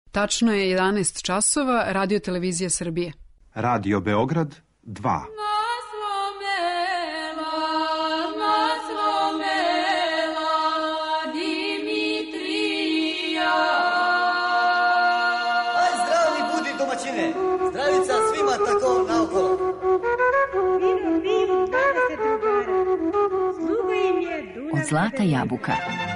Tačno je 11 časova, Radio Televizija Srbije. Radio Beograd 2. Zdravica svima tako naokolo. Od zlata jabuka.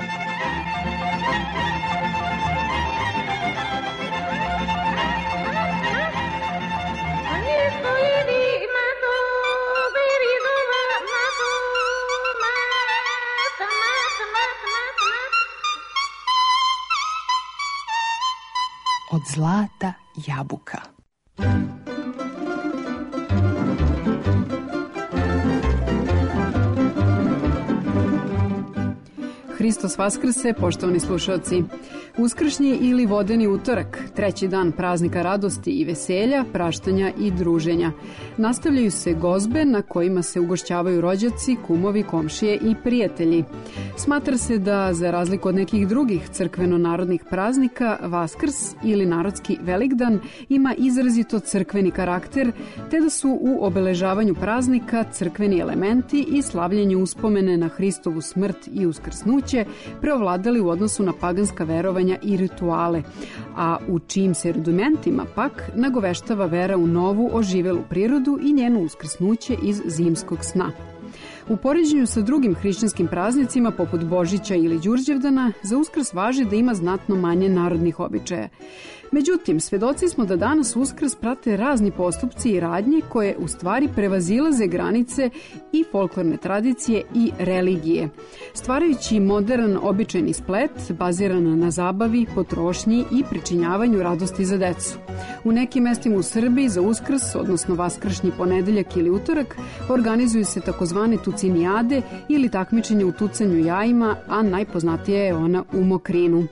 Od zlata jabuka. Hristos Vaskrse, poštovani slušalci. Uskršnji ili vodeni utorak, treći dan praznika radosti i veselja, praštanja i druženja. Nastavljaju se gozbe na kojima se ugošćavaju rođaci, kumovi, komšije i prijatelji. Smatra se da, za razliku od nekih drugih crkveno-narodnih praznika, Vaskrs ili narodski Velikdan ima izrazito crkveni karakter, te da su u obeležavanju praznika crkveni elementi i slavljenje uspomene na Hristovu smrt i uskrsnuće preovladali u odnosu na paganska verovanja i rituale, a u čijim se rudimentima pak nagoveštava vera u novu oživelu prirodu i njeno uskrsnuće iz zimskog sna. U poređenju sa drugim hrišćanskim praznicima poput Božića ili Đurđevdana, za Uskrs važi da ima znatno manje narodnih običaja. Međutim, svedoci smo da danas Uskrs prate razni postupci i radnje koje u stvari prevazilaze granice i folklorne tradicije i religije, stvarajući modern običajni splet baziran na zabavi, potrošnji i pričinjavanju radosti za decu. U nekim mestima u Srbiji za Uskrs, odnosno vaskršnji ponedeljak ili utorak, organizuju se takozvane tucinijade ili takmičenje u tucanju jajima, a najpoznatija je ona u Mokrinu.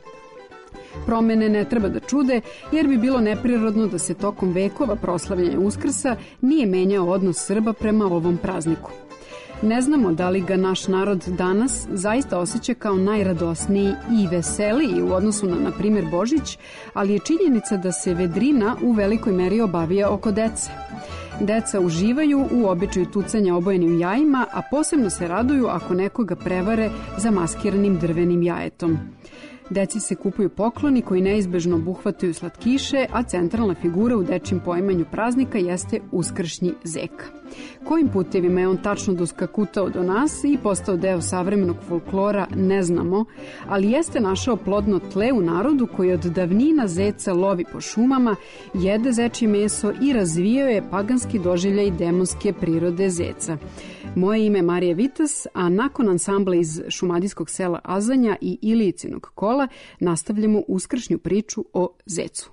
Promene ne treba da čude, jer bi bilo neprirodno da se tokom vekova proslavljanja Uskrsa nije menjao odnos Srba prema ovom prazniku. Ne znamo da li ga naš narod danas zaista osjeća kao najradosniji i veseliji u odnosu na primjer, Božić, ali je činjenica da se vedrina u velikoj meri obavija oko dece. Deca uživaju u običaju tucanja obojenim jajima, a posebno se raduju ako nekoga prevare zamaskiranim drvenim jajetom. Deci se kupuju pokloni koji neizbežno obuhvataju slatkiše, a centralna figura u dečijem poimanju praznika jeste uskršnji zeka. Kojim putevima je on tačno doskakutao do nas i postao deo savremenog folklora ne znamo, ali jeste našao plodno tle u narodu koji od davnina zeca lovi po šumama, jede zečje meso i razvijao je paganski doživljaj demonske prirode zeca. Moje ime je Marija Vitas, a nakon ansambla iz šumadijskog sela Azanja i Ilijicinog kola nastavljamo uskršnju priču o zecu.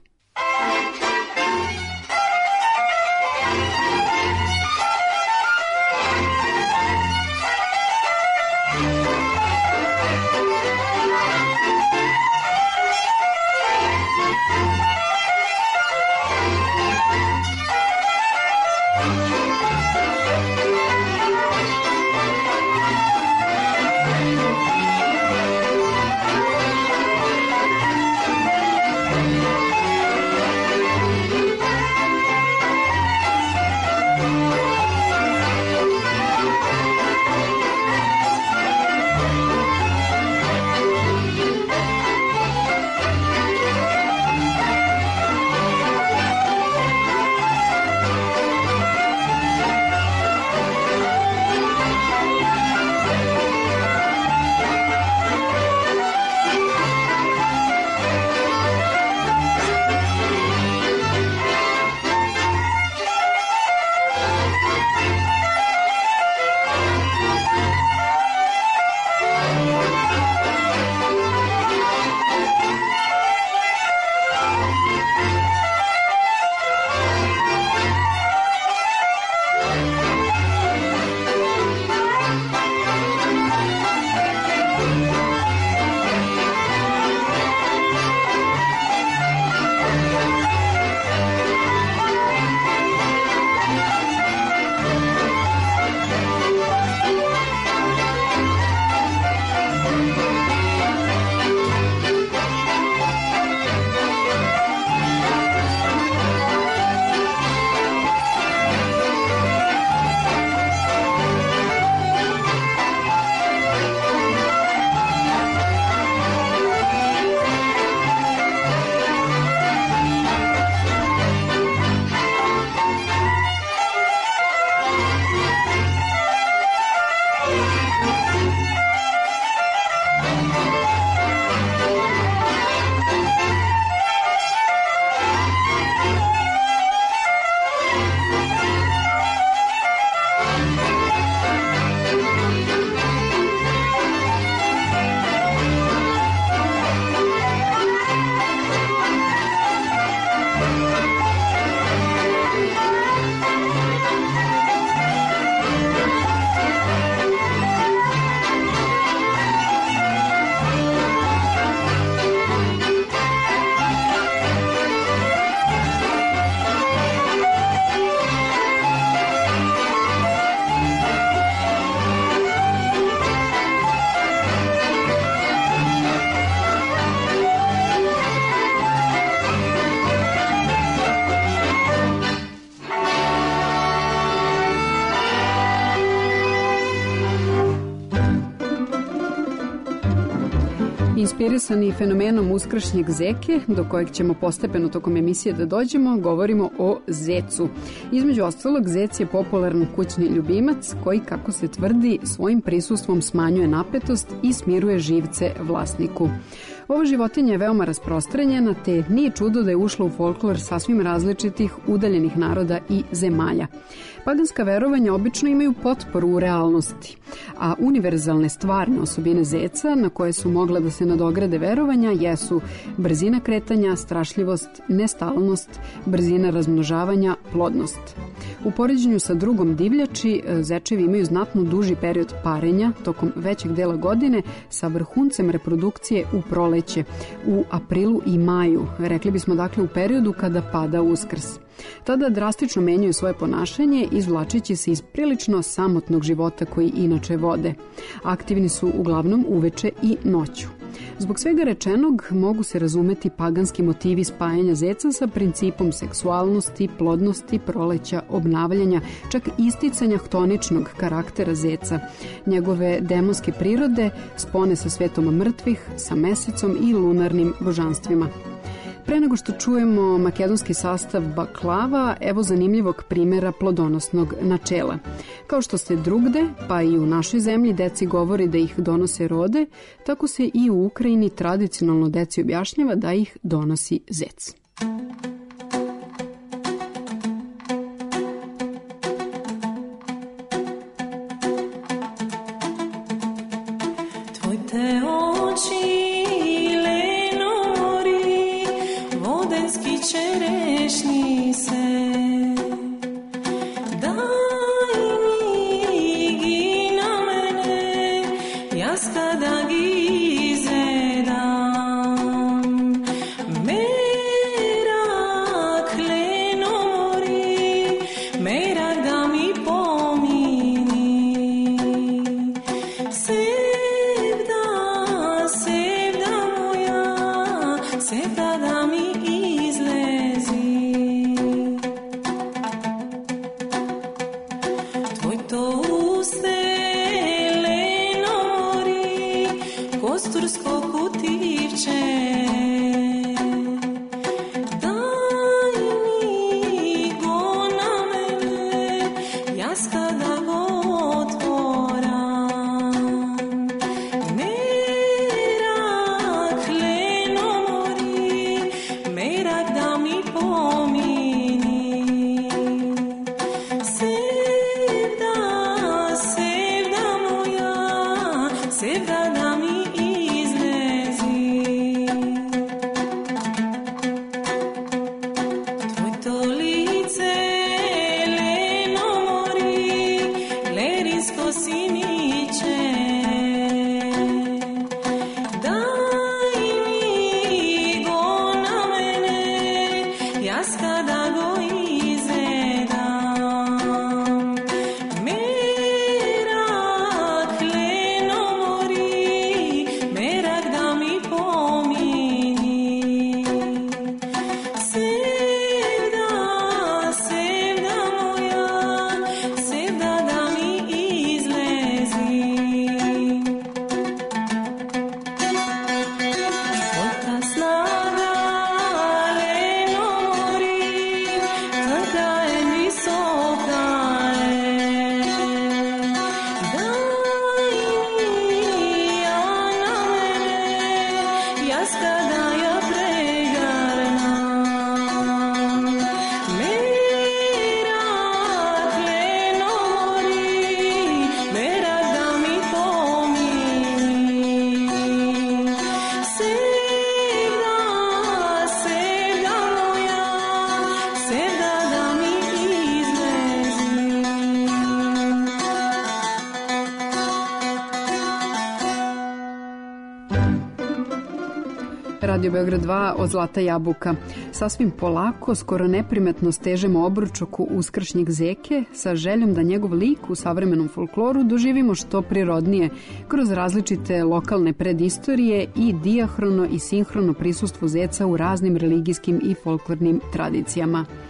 Inspirisani fenomenom uskršnjeg zeke, do kojeg ćemo postepeno tokom emisije da dođemo, govorimo o zecu. Između ostalog, zec je popularan kućni ljubimac koji, kako se tvrdi, svojim prisustvom smanjuje napetost i smiruje živce vlasniku. Ova životinja je veoma rasprostranjena, te nije čudo da je ušla u folklor sasvim različitih udaljenih naroda i zemalja. Paganska verovanja obično imaju potporu u realnosti, a univerzalne stvarne osobine zeca na koje su mogla da se nadograde verovanja jesu brzina kretanja, strašljivost, nestalnost, brzina razmnožavanja, plodnost. U poređenju sa drugom divljači, zečevi imaju znatno duži period parenja tokom većeg dela godine sa vrhuncem reprodukcije u proleće, u aprilu i maju, rekli bismo dakle u periodu kada pada Uskrs. Tada drastično menjaju svoje ponašanje, izvlačeći se iz prilično samotnog života koji inače vode. Aktivni su uglavnom uveče i noću. Zbog svega rečenog mogu se razumeti paganski motivi spajanja zeca sa principom seksualnosti, plodnosti, proleća, obnavljanja, čak isticanja htoničnog karaktera zeca, njegove demonske prirode, spone sa svetom mrtvih, sa mesecom i lunarnim božanstvima. Pre nego što čujemo makedonski sastav baklava, evo zanimljivog primjera plodonosnog načela. Kao što se drugde, pa i u našoj zemlji, deci govori da ih donose rode, tako se i u Ukrajini tradicionalno deci objašnjava da ih donosi zec. Radio Beograd 2 od Zlata jabuka. Sasvim polako, skoro neprimetno stežemo obruč oko uskršnjeg zeke sa željom da njegov lik u savremenom folkloru doživimo što prirodnije kroz različite lokalne predistorije i dijahrono i sinhrono prisustvo zeca u raznim religijskim i folklornim tradicijama.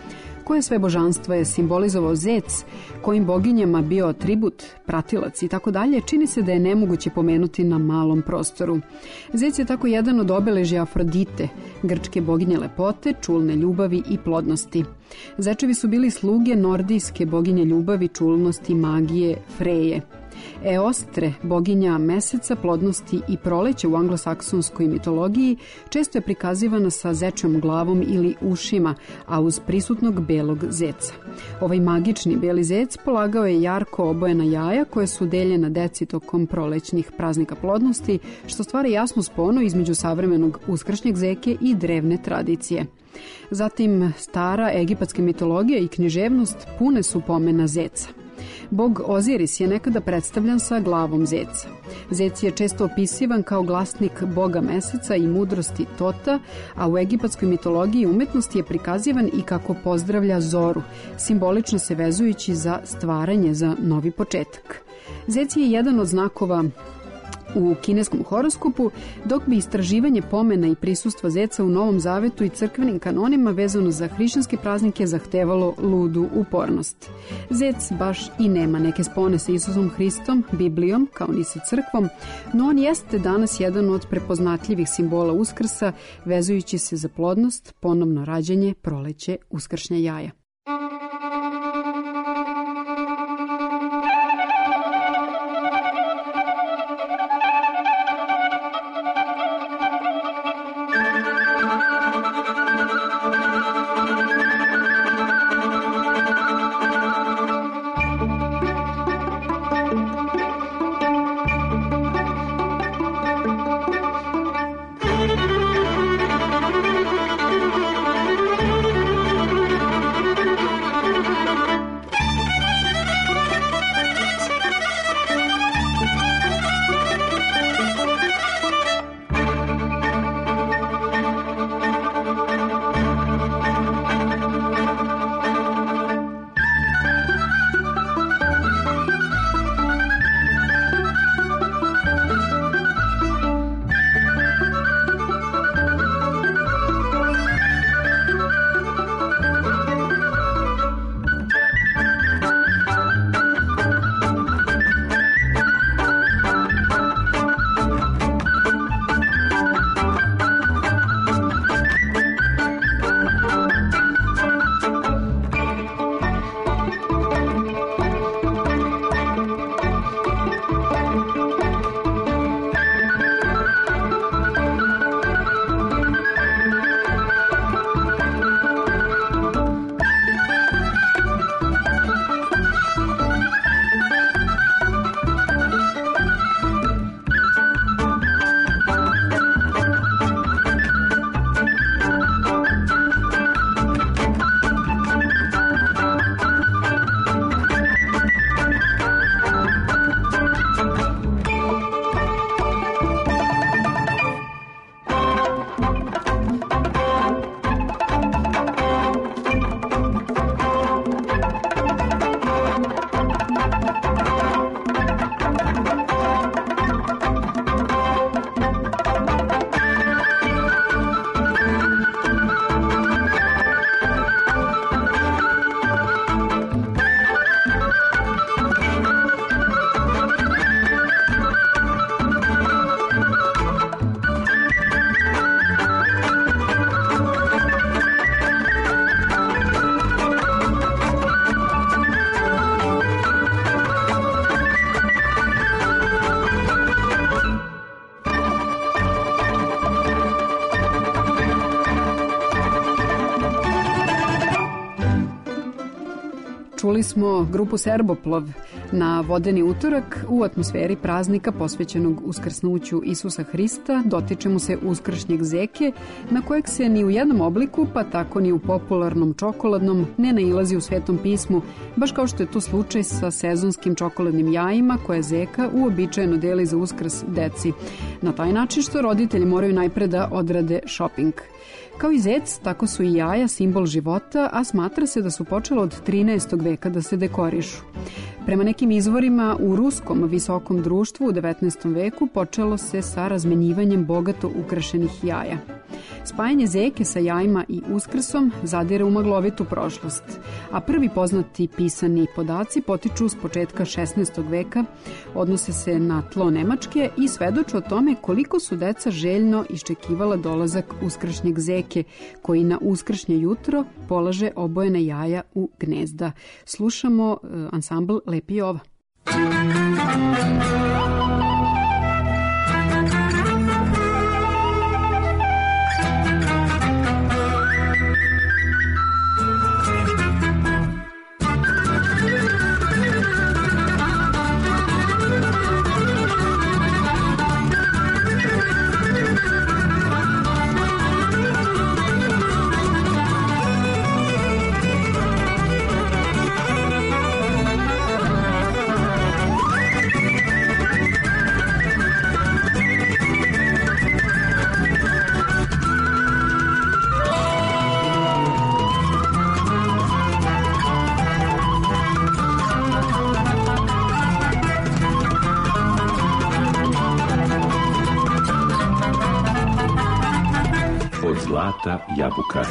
koje sve božanstva je simbolizovao zec, kojim boginjama bio atribut, pratilac i tako dalje, čini se da je nemoguće pomenuti na malom prostoru. Zec je tako jedan od obeležja Afrodite, grčke boginje lepote, čulne ljubavi i plodnosti. Zečevi su bili sluge nordijske boginje ljubavi, čulnosti, magije, Freje. Eostre, boginja meseca, plodnosti i proleća u anglosaksonskoj mitologiji, često je prikazivana sa zečjom glavom ili ušima, a uz prisutnog belog zeca. Ovaj magični beli zec polagao je jarko obojena jaja koje su deljena deci tokom prolećnih praznika plodnosti, što stvara jasnu sponu između savremenog uskršnjeg zeke i drevne tradicije. Zatim, stara egipatska mitologija i književnost pune su pomena zeca. Bog Oziris je nekada predstavljan sa glavom zeca. Zec je često opisivan kao glasnik boga meseca i mudrosti Tota, a u egipatskoj mitologiji i umetnosti je prikazivan i kako pozdravlja zoru, simbolično se vezujući za stvaranje, za novi početak. Zec je jedan od znakova u kineskom horoskopu, dok bi istraživanje pomena i prisustva zeca u Novom Zavetu i crkvenim kanonima vezano za hrišćanske praznike zahtevalo ludu upornost. Zec baš i nema neke spone sa Isusom Hristom, Biblijom, kao ni sa crkvom, no on jeste danas jedan od prepoznatljivih simbola Uskrsa, vezujući se za plodnost, ponovno rađanje, proleće, uskršnja jaja. Čuli smo grupu Serboplov na Vodeni utorak u atmosferi praznika posvećenog uskrsnuću Isusa Hrista. Dotičemo se uskršnjeg zeke, na kojeg se ni u jednom obliku, pa tako ni u popularnom čokoladnom, ne nailazi u Svetom pismu, baš kao što je to slučaj sa sezonskim čokoladnim jajima koje zeka uobičajeno deli za Uskrs deci. Na taj način što roditelji moraju najpre da odrade šoping. Kao i zec, tako su i jaja simbol života, a smatra se da su počela od 13. veka da se dekorišu. Prema nekim izvorima, u ruskom visokom društvu u 19. veku počelo se sa razmenjivanjem bogato ukrašenih jaja. Spajanje zeke sa jajima i Uskrsom zadire u maglovitu prošlost, a prvi poznati pisani podaci potiču s početka 16. veka, odnose se na tlo Nemačke i svedoče o tome koliko su deca željno iščekivala dolazak uskršnjeg zeke, koji na uskršnje jutro polaže obojene jaja u gnezda. Slušamo ansambl Lepi Jova. Zlata jabuka.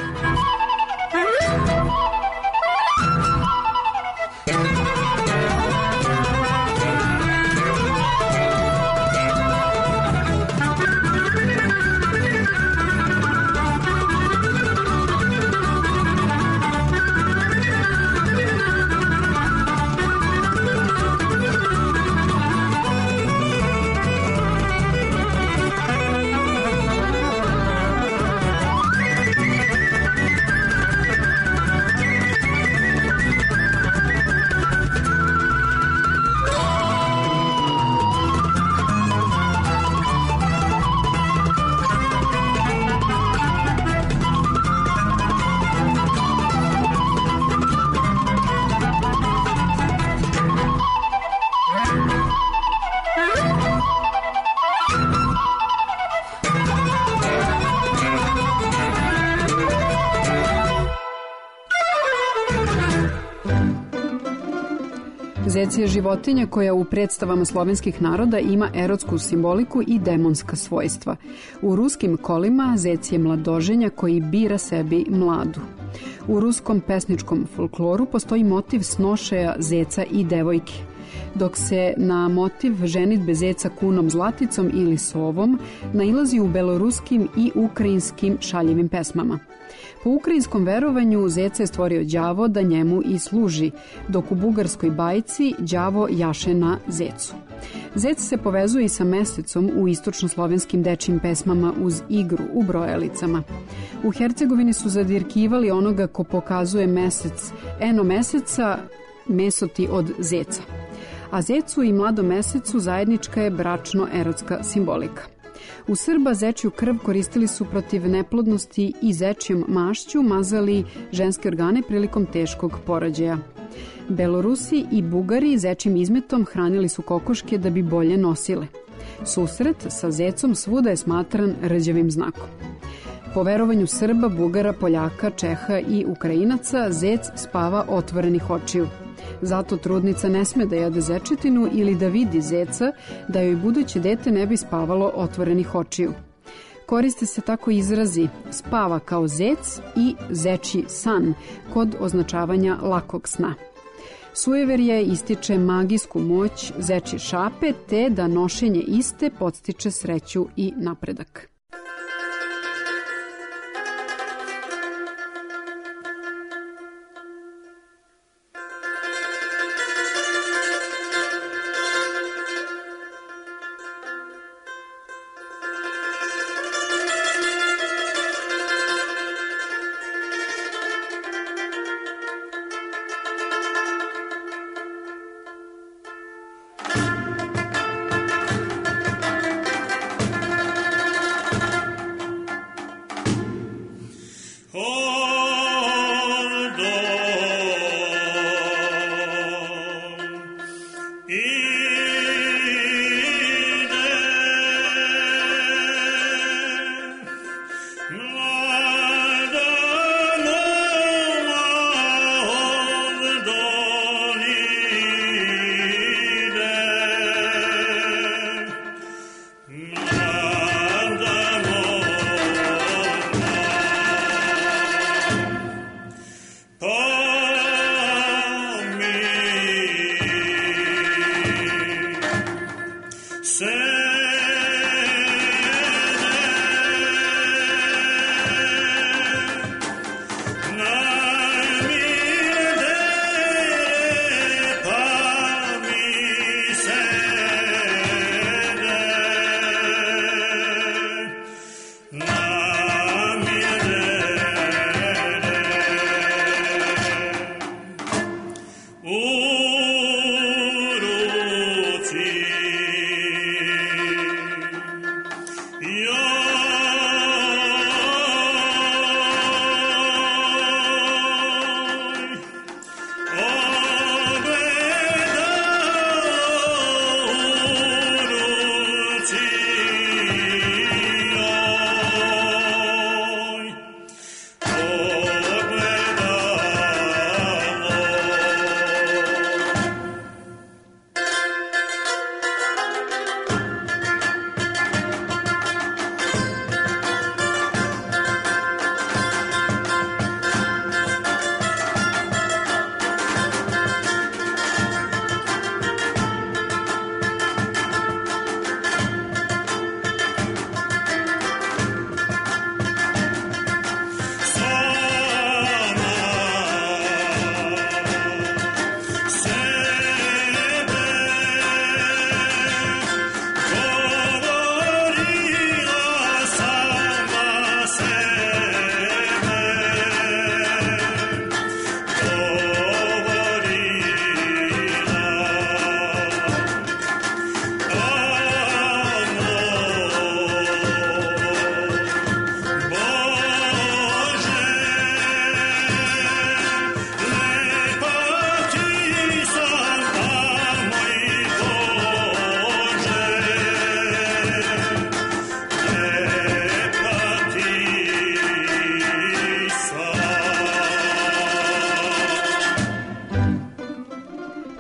Zec je životinja koja u predstavama slovenskih naroda ima erotsku simboliku i demonska svojstva. U ruskim kolima zec je mladoženja koji bira sebi mladu. U ruskom pesničkom folkloru postoji motiv snošaja zeca i devojke, dok se na motiv ženidbe zeca kunom Zlaticom ili sovom nailazi u beloruskim i ukrajinskim šaljivim pesmama. Po ukrajinskom verovanju zeca je stvorio đavo da njemu i služi, dok u bugarskoj bajci đavo jaše na zecu. Zec se povezuje i sa mesecom u istočnoslovenskim dečjim pesmama uz igru u brojalicama. U Hercegovini su zadirkivali onoga ko pokazuje mesec, eno meseca, mesoti od zeca. A zecu i mladom mesecu zajednička je bračno-erotska simbolika. U Srba zečju krv koristili su protiv neplodnosti i zečjom mašću mazali ženske organe prilikom teškog porođaja. Belorusi i Bugari zečjim izmetom hranili su kokoške da bi bolje nosile. Susret sa zecom svuda je smatran rđavim znakom. Po verovanju Srba, Bugara, Poljaka, Čeha i Ukrajinaca zec spava otvorenih očiju. Zato trudnica ne sme da jede zečetinu ili da vidi zeca, da joj buduće dete ne bi spavalo otvorenih očiju. Koriste se tako izrazi spava kao zec i zečji san kod označavanja lakog sna. Sujeverje ističe magijsku moć zečje šape, te da nošenje iste podstiče sreću i napredak.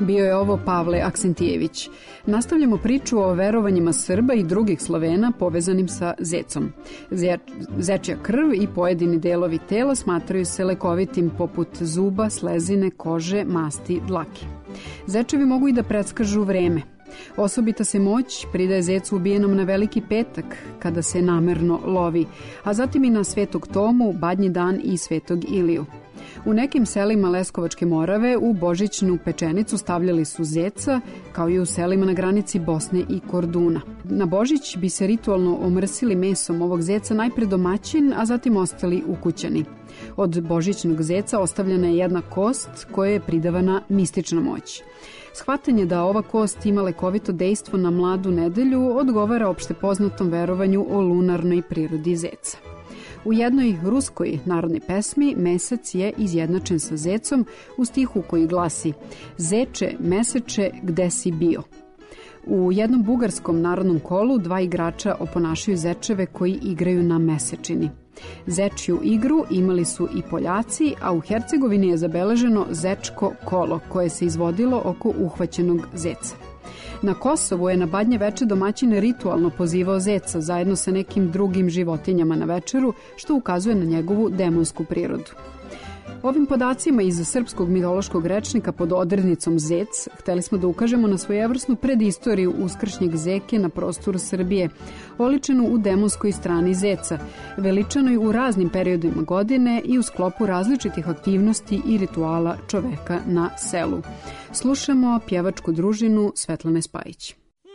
Bio je ovo Pavle Aksentijević. Nastavljamo priču o verovanjima Srba i drugih Slovena povezanim sa zecom. Zečja krv i pojedini delovi tela smatraju se lekovitim poput zuba, slezine, kože, masti, dlake. Zečevi mogu i da predskažu vreme. Osobita se moć pridaje zecu ubijenom na Veliki petak, kada se namerno lovi, a zatim i na Svetog Tomu, Badnji dan i Svetog Iliju. U nekim selima Leskovačke Morave u božićnu pečenicu stavljali su zeca, kao i u selima na granici Bosne i Korduna. Na Božić bi se ritualno omrsili mesom ovog zeca najpre domaćin, a zatim ostali ukućani. Od božićnog zeca ostavljena je jedna kost kojoj je pridavana mistična moć. Shvatanje da ova kost ima lekovito dejstvo na mladu nedelju odgovara opšte poznatom verovanju o lunarnoj prirodi zeca. U jednoj ruskoj narodnoj pesmi mesec je izjednačen sa zecom u stihu koji glasi "Zeče, meseče, gde si bio?". U jednom bugarskom narodnom kolu dva igrača oponašaju zečeve koji igraju na mesečini. Zečju igru imali su i Poljaci, a u Hercegovini je zabeleženo zečko kolo koje se izvodilo oko uhvaćenog zeca. Na Kosovu je na Badnje veče domaćin ritualno pozivao zeca zajedno sa nekim drugim životinjama na večeru, što ukazuje na njegovu demonsku prirodu. Ovim podacima iz srpskog mitološkog rečnika pod odrednicom zec hteli smo da ukažemo na svojevrsnu predistoriju uskršnjeg zeke na prostoru Srbije, oličenu u demonskoj strani zeca, veličanoj u raznim periodima godine i u sklopu različitih aktivnosti i rituala čoveka na selu. Slušamo pjevačku družinu Svetlane Spajić.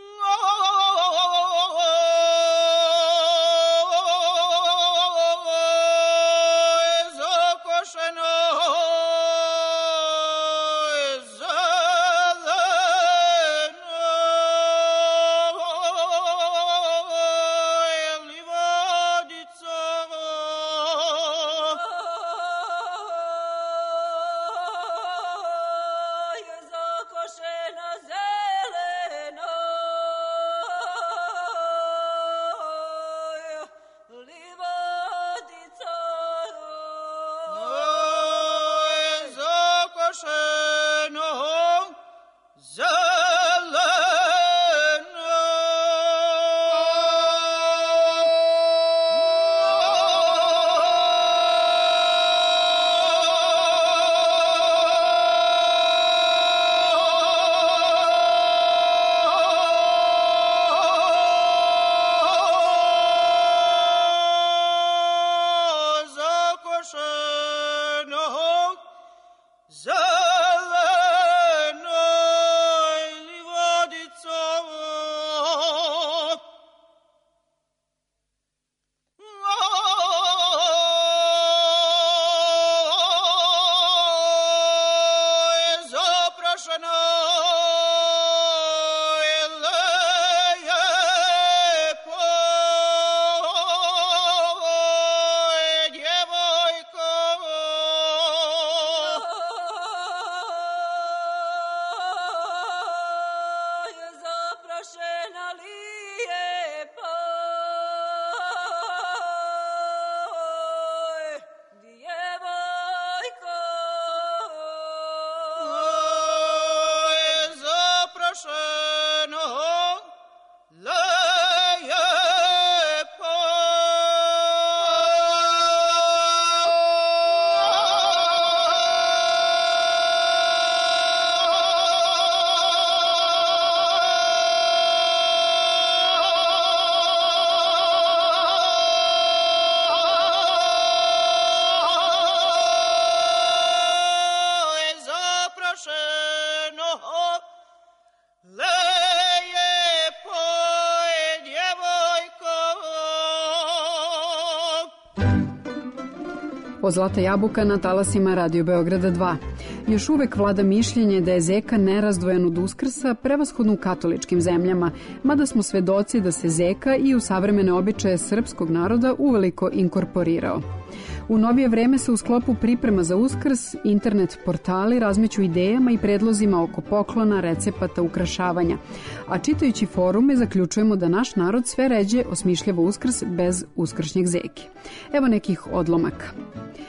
Zlata jabuka na talasima Radio Beograda 2. Još uvek vlada mišljenje da je zeka nerazdvojen od Uskrsa, prevashodno u katoličkim zemljama, mada smo svedoci da se zeka i u savremene običaje srpskog naroda uveliko inkorporirao. U novije vreme se u sklopu priprema za Uskrs internet portali razmeću idejama i predlozima oko poklona, recepata, ukrašavanja, a čitajući forume zaključujemo da naš narod sve ređe osmišljava Uskrs bez uskršnjeg zeke. Evo nekih odlomaka.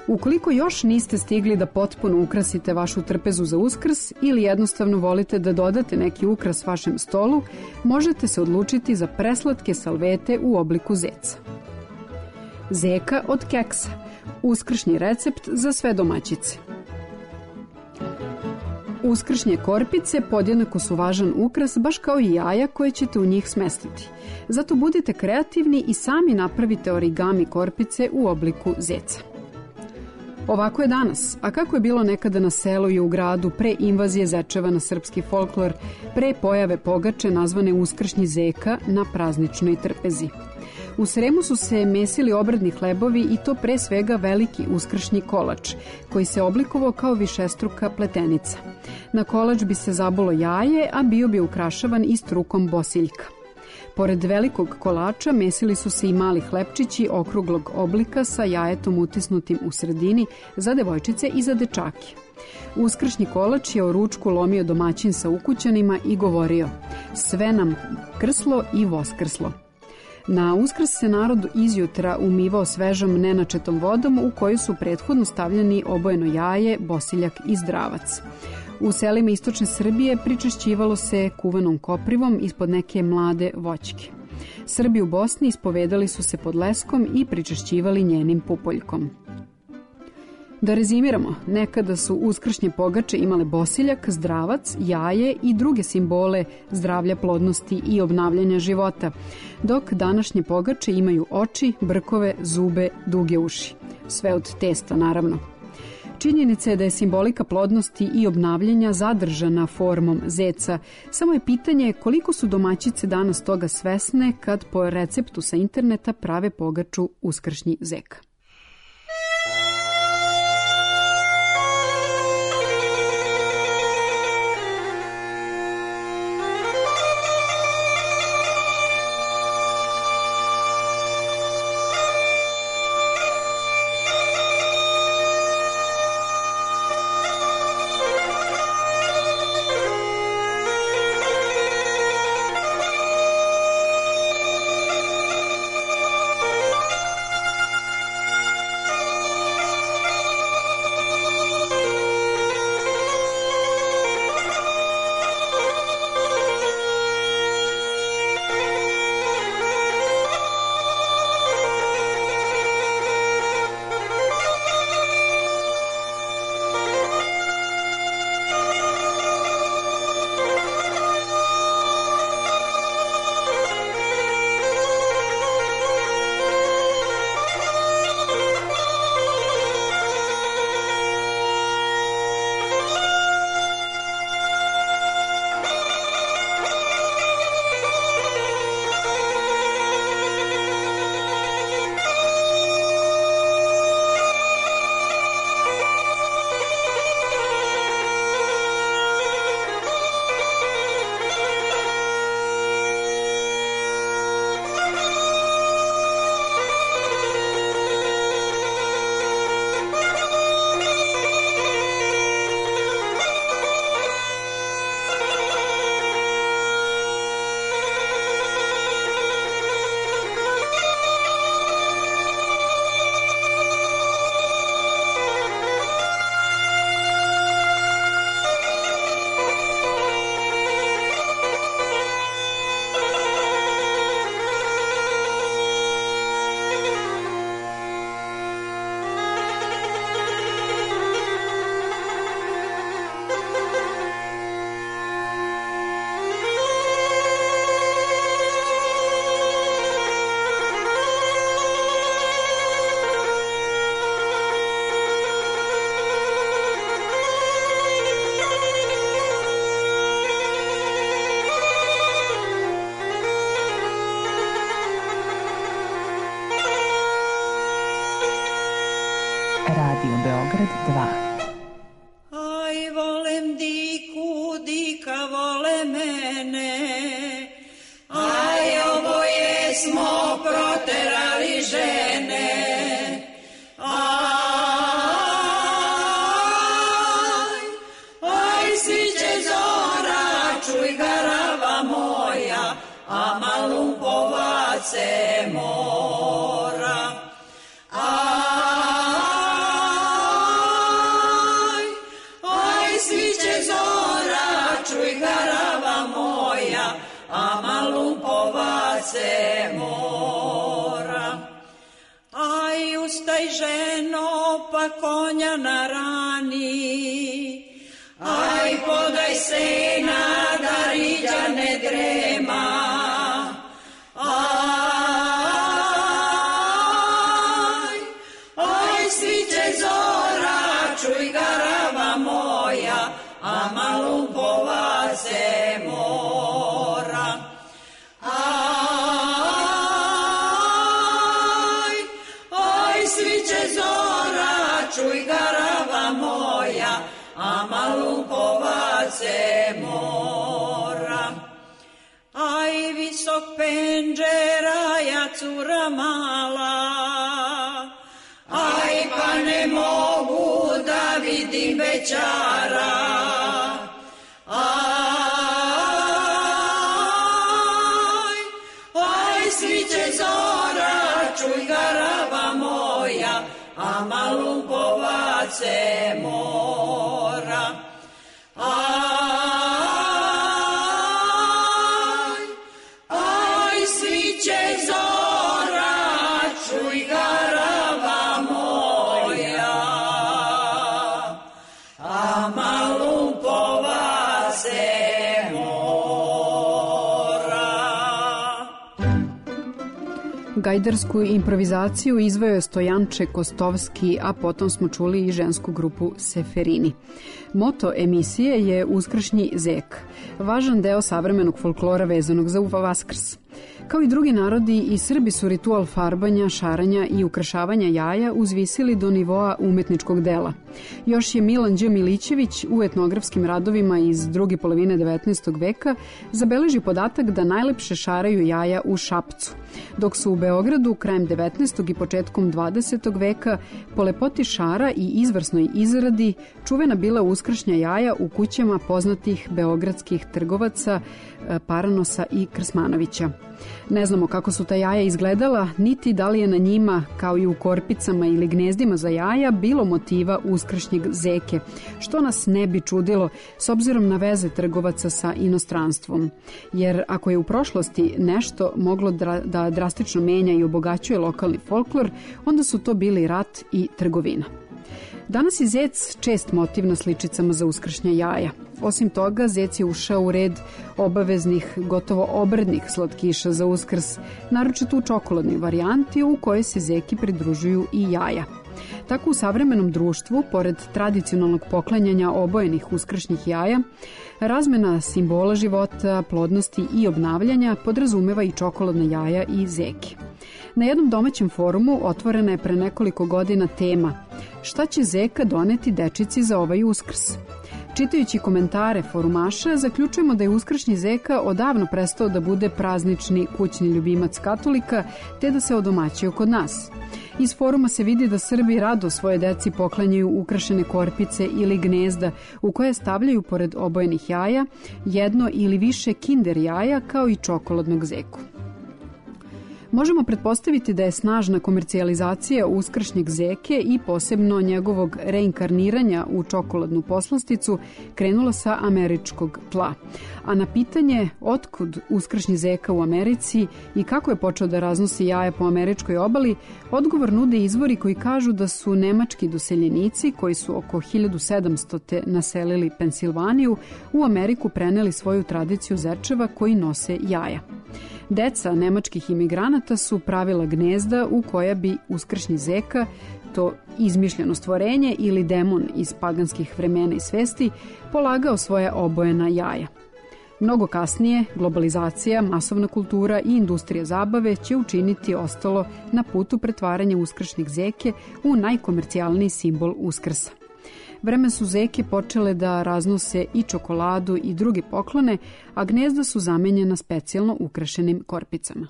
Ukoliko još niste stigli da potpuno ukrasite vašu trpezu za Uskrs ili jednostavno volite da dodate neki ukras vašem stolu, možete se odlučiti za preslatke salvete u obliku zeca. Zeka od keksa, uskršnji recept za sve domaćice. Uskršnje korpice podjednako su važan ukras, baš kao i jaja koje ćete u njih smestiti. Zato budite kreativni i sami napravite origami korpice u obliku zeca. Ovako je danas, a kako je bilo nekada na selu i u gradu pre invazije zečeva na srpski folklor, pre pojave pogače nazvane uskršnji zeka na prazničnoj trpezi. U Sremu su se mesili obredni hlebovi i to pre svega veliki uskršnji kolač, koji se oblikovao kao višestruka pletenica. Na kolač bi se zabulo jaje, a bio bi ukrašavan i strukom bosiljka. Pored velikog kolača mesili su se i mali hlebčići okruglog oblika sa jajetom utisnutim u sredini za devojčice i za dečake. Uskršnji kolač je o ručku lomio domaćin sa ukućanima i govorio: sve nam krslo i voskrslo. Na Uskrs se narod izjutra umivao svežom nenačetom vodom u koju su prethodno stavljeni obojeno jaje, bosiljak i zdravac. U selima istočne Srbije pričešćivalo se kuvanom koprivom ispod neke mlade voćke. Srbi u Bosni ispovedali su se pod leskom i pričešćivali njenim pupoljkom. Da rezimiramo, nekada su uskršnje pogače imale bosiljak, zdravac, jaje i druge simbole zdravlja, plodnosti i obnavljanja života, dok današnje pogače imaju oči, brkove, zube, duge uši. Sve od testa, naravno. Činjenica je da je simbolika plodnosti i obnavljanja zadržana formom zeca, samo je pitanje koliko su domaćice danas toga svesne kad po receptu sa interneta prave pogaču uskršnji zeka. Radio Beograd 2. Aj, volem diku, dika vole mene, aj, oboje smo proterali žene, aj, sviće zora, čuj garava moja, a malumpovace mora, konja na rani. Aj, podaj sena da riđa ne drema. Aj, sviće zora, čuj garava moja, a malumpova se mora. Aj, sviće zora, čuj garava moja, a malumpova se mora. Aj, visok penđera, ja cura mala, aj, pa ne mogu da vidim bećara. Aj, sviće zora, čuj garava moja, a malumpova se mora. Aj, sviće zora, čuj garava moja, a malumpova se mora. Gajdarsku improvizaciju izveo je Stojanče Kostovski, a potom smo čuli i žensku grupu Seferini. Moto emisije je Uskršnji zek, važan deo savremenog folklora vezanog za Vaskrs. Kao i drugi narodi, i Srbi su ritual farbanja, šaranja i ukrašavanja jaja uzvisili do nivoa umetničkog dela. Još je Milan Đ. Milićević u etnografskim radovima iz druge polovine 19. veka zabeleži podatak da najlepše šaraju jaja u Šapcu, dok su u Beogradu krajem 19. i početkom 20. veka po lepoti šara i izvrsnoj izradi čuvena bila uskršnja jaja u kućama poznatih beogradskih trgovaca Paranosa i Krsmanovića. Ne znamo kako su ta jaja izgledala, niti da li je na njima, kao i u korpicama ili gnezdima za jaja, bilo motiva uskršnjeg zeke, što nas ne bi čudilo s obzirom na veze trgovaca sa inostranstvom. Jer ako je u prošlosti nešto moglo da drastično menja i obogaćuje lokalni folklor, onda su to bili rat i trgovina. Danas je zec čest motiv na sličicama za uskršnja jaja. Osim toga, zec je ušao u red obaveznih, gotovo obrednih slatkiša za Uskrs, naročito u čokoladnoj varijanti u kojoj se zeki pridružuju i jaja. Tako u savremenom društvu, pored tradicionalnog poklanjanja obojenih uskršnjih jaja, razmena simbola života, plodnosti i obnavljanja podrazumeva i čokoladna jaja i zeke. Na jednom domaćem forumu otvorena je pre nekoliko godina tema "Šta će zeka doneti dečici za ovaj Uskrs?" Čitajući komentare forumaša, zaključujemo da je uskršnji zeka odavno prestao da bude praznični kućni ljubimac katolika, te da se odomaćio kod nas. Iz foruma se vidi da Srbi rado svoje deci poklanjaju ukrašene korpice ili gnezda u koje stavljaju pored obojenih jaja jedno ili više kinder jaja kao i čokoladnog zeku. Možemo pretpostaviti da je snažna komercijalizacija uskršnjeg zeke i posebno njegovog reinkarniranja u čokoladnu poslasticu krenula sa američkog tla. A na pitanje otkud uskršnji zeka u Americi i kako je počeo da raznosi jaja po američkoj obali, odgovor nude izvori koji kažu da su nemački doseljenici, koji su oko 1700. naselili Pensilvaniju, u Ameriku preneli svoju tradiciju zečeva koji nose jaja. Deca nemačkih imigranata su pravila gnezda u koja bi uskršnji zeka, to izmišljeno stvorenje ili demon iz paganskih vremena i svesti, polagao svoje obojena jaja. Mnogo kasnije, globalizacija, masovna kultura i industrija zabave će učiniti ostalo na putu pretvaranja uskršnjeg zeke u najkomercijalniji simbol Uskrsa. Vreme su zeke počele da raznose i čokoladu i druge poklone, a gnezda su zamenjena specijalno ukrašenim korpicama.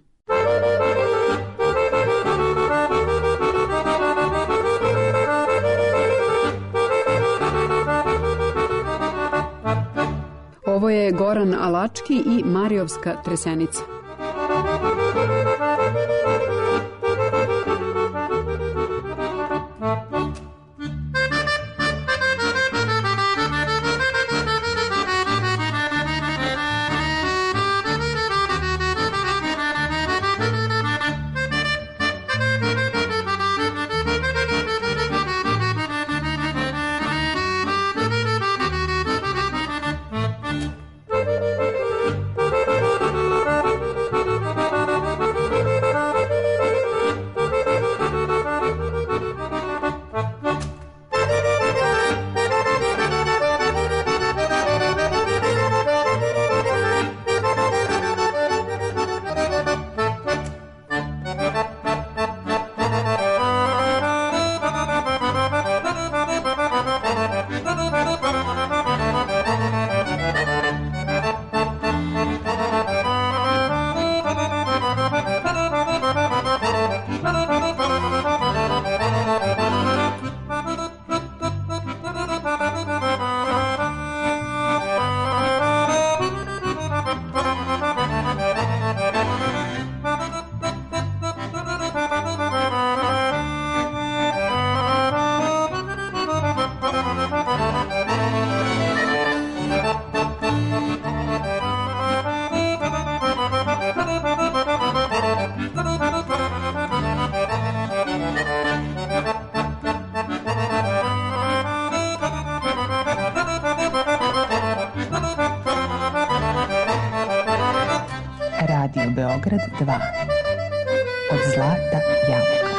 Ovo je Goran Alački i Marijovska tresenica. Radio Beograd 2. Od zlata jabuka.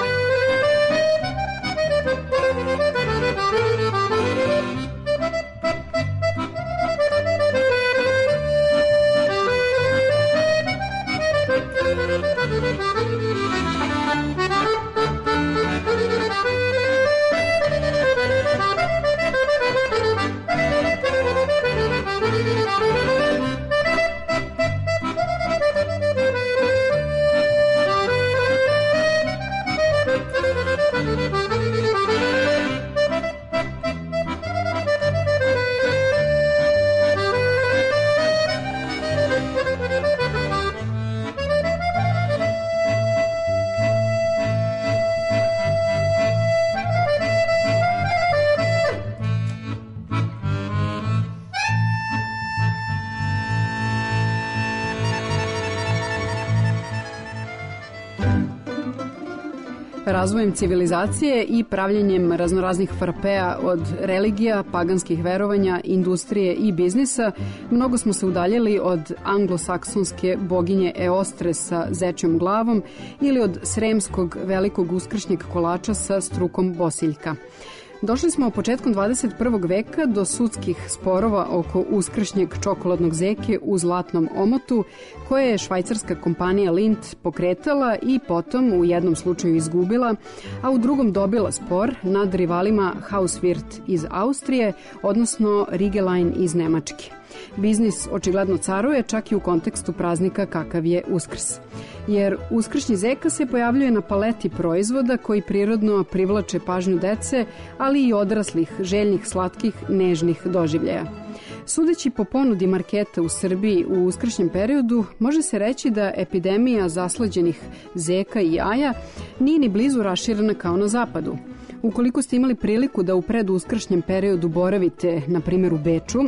Razvojem civilizacije i pravljenjem raznoraznih frapea od religija, paganskih verovanja, industrije i biznisa, mnogo smo se udaljili od anglosaksonske boginje Eostre sa zečjom glavom ili od sremskog velikog uskršnjeg kolača sa strukom bosiljka. Došli smo početkom 21. veka do sudskih sporova oko uskršnjeg čokoladnog zeke u zlatnom omotu, koje je švajcarska kompanija Lindt pokretala i potom u jednom slučaju izgubila, a u drugom dobila spor nad rivalima Hauswirt iz Austrije, odnosno Rigelein iz Nemačke. Biznis očigledno caruje čak i u kontekstu praznika kakav je Uskrs. Jer uskršnji zeka se pojavljuje na paleti proizvoda koji prirodno privlače pažnju dece, ali i odraslih, željnih, slatkih, nežnih doživljaja. Sudeći po ponudi marketa u Srbiji u uskršnjem periodu, može se reći da epidemija zaslađenih zeka i jaja nije ni blizu raširena kao na zapadu. Ukoliko ste imali priliku da u preduskršnjem periodu boravite, na primjer u Beču,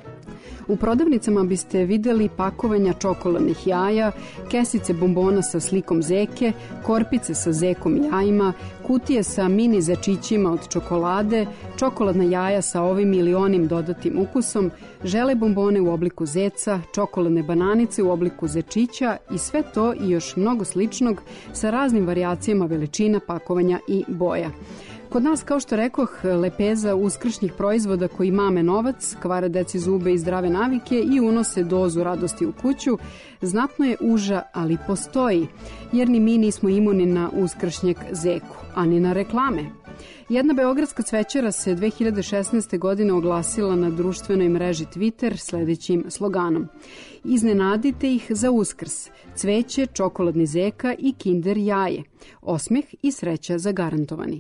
u prodavnicama biste videli pakovanja čokoladnih jaja, kesice bombona sa slikom zeke, korpice sa zekom i jajima, kutije sa mini zečićima od čokolade, čokoladna jaja sa ovim ili onim dodatim ukusom, žele bombone u obliku zeca, čokoladne bananice u obliku zečića i sve to i još mnogo sličnog sa raznim varijacijama veličina, pakovanja i boja. Kod nas, kao što rekoh, lepeza uskršnjih proizvoda koji mame novac, kvare deci zube i zdrave navike i unose dozu radosti u kuću, znatno je uža, ali postoji, jer ni mi nismo imuni na uskršnjeg zeku, a ni na reklame. Jedna beogradska cvećara se 2016. godine oglasila na društvenoj mreži Twitter sledećim sloganom: iznenadite ih za Uskrs, cveće, čokoladni zeka i kinder jaje, osmeh i sreća zagarantovani.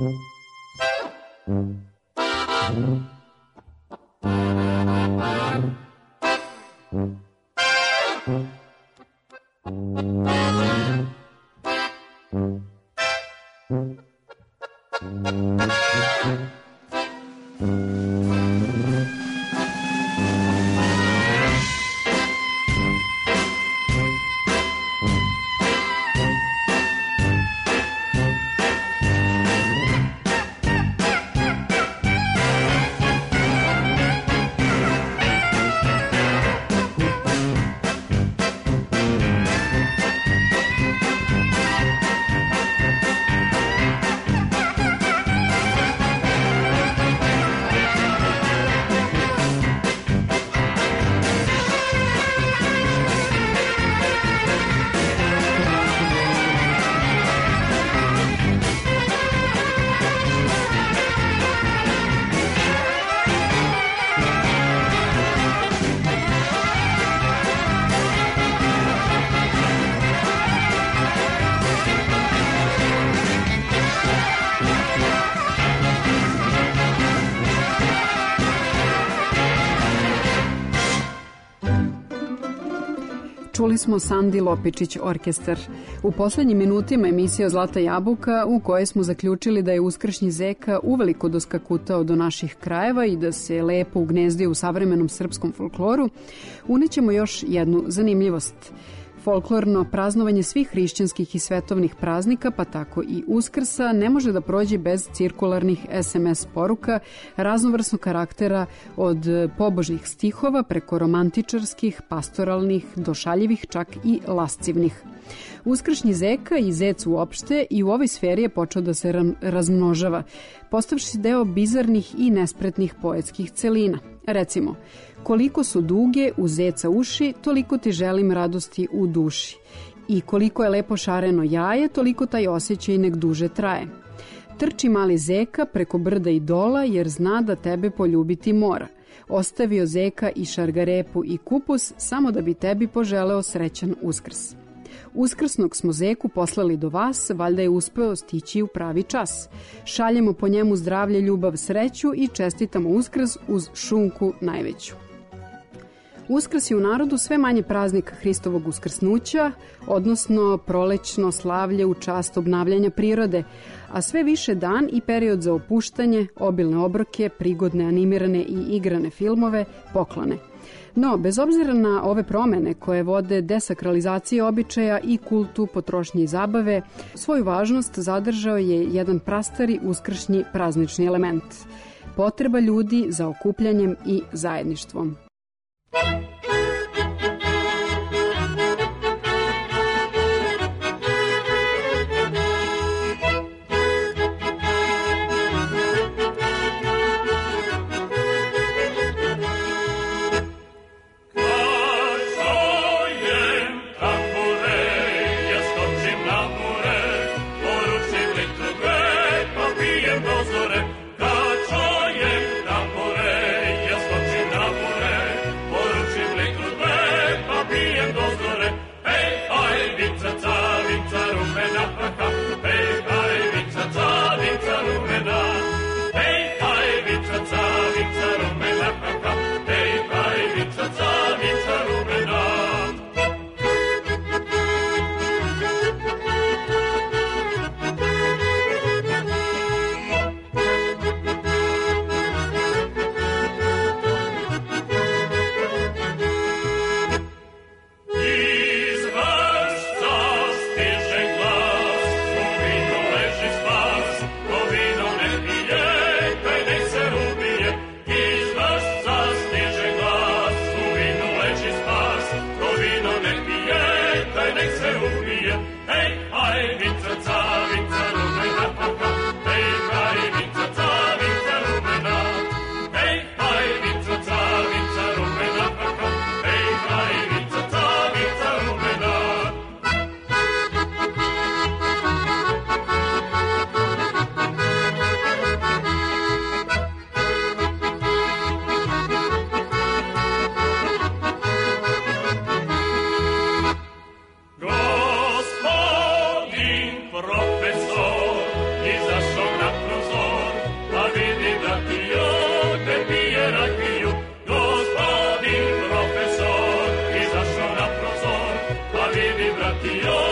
Čuli smo Sandi Lopičić orkestar. U poslednjim minutima emisije Zlata jabuka u kojoj smo zaključili da je uskršnji zeka uveliko doskakutao do naših krajeva i da se lepo ugnezdio u savremenom srpskom folkloru, unećemo još jednu zanimljivost. Folklorno praznovanje svih hrišćanskih i svetovnih praznika, pa tako i Uskrsa, ne može da prođe bez cirkularnih SMS poruka raznovrsnog karaktera od pobožnih stihova preko romantičarskih, pastoralnih, došaljivih, čak i lascivnih. Uskršnji zeka i zec uopšte i u ovoj sferi je počeo da se razmnožava, postavši deo bizarnih i nespretnih poetskih celina. Recimo, koliko su duge u zeca uši, toliko ti želim radosti u duši. I koliko je lepo šareno jaje, toliko taj osjećaj nek duže traje. Trči mali zeka preko brda i dola, jer zna da tebe poljubiti mora. Ostavio zeka i šargarepu i kupus, samo da bi tebi poželeo srećan Uskrs. Uskrsnog smo zeku poslali do vas, valjda je uspeo stići u pravi čas. Šaljemo po njemu zdravlje, ljubav, sreću i čestitamo Uskrs uz šunku najveću. Uskrs je u narodu sve manje praznik Hristovog uskrsnuća, odnosno prolećno slavlje u čast obnavljanja prirode, a sve više dan i period za opuštanje, obilne obroke, prigodne animirane i igrane filmove, poklone. No, bez obzira na ove promene koje vode desakralizacije običaja i kultu potrošnje i zabave, svoju važnost zadržao je jedan prastari uskršnji praznični element. Potreba ljudi za okupljanjem i zajedništvom. Kad čujem tambure, ja skočim na more, poručim Io